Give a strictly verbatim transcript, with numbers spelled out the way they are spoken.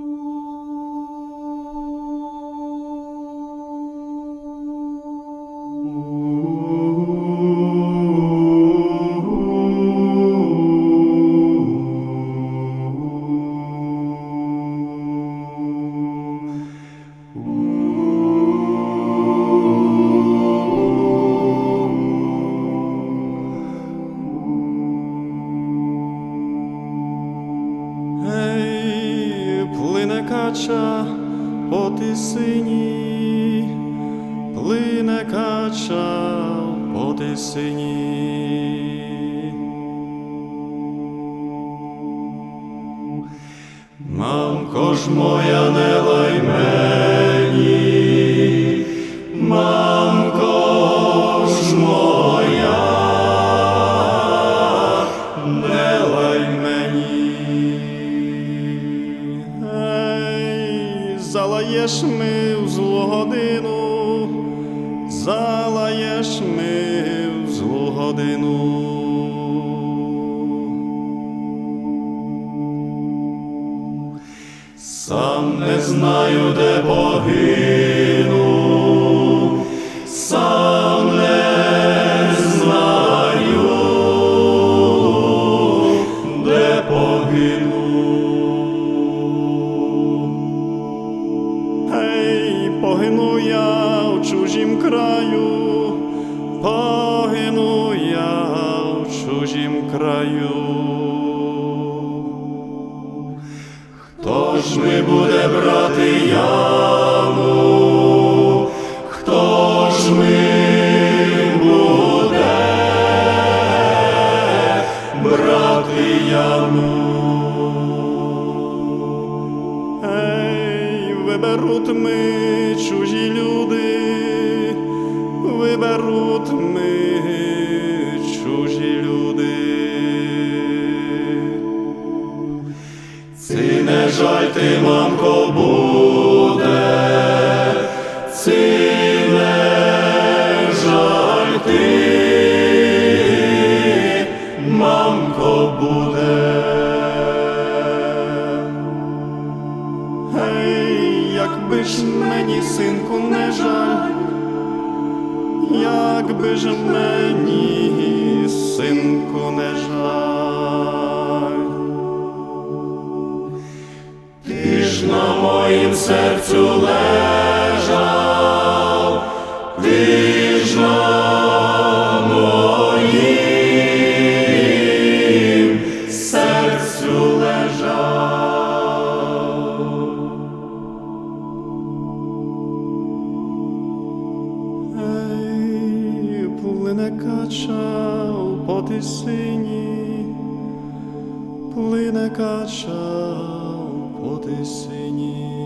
Кача по тисині, плине кача по тисині. Мамко ж моя, не лай мені, мамко ж моя, не лай мені. Залаєш ми в злу годину, залаєш ми в злу годину. Сам не знаю, де погину, сам не знаю, де погину. Погину я в чужім краю, погину я в чужім краю. Хто ж ми буде брати яму? Хто ж ми буде брати яму? Виберуть ми чужі люди, виберуть ми чужі люди. Ці не жаль ти, мамко, буде, ці не жаль ти, мамко, буде. Якби ж мені, синку, не жаль, якби ж мені, синку, не жаль, ти ж на моїм серцю лежав, ти ж на моїм серцю лежав. Плине кача по тисині, плине кача по тисині.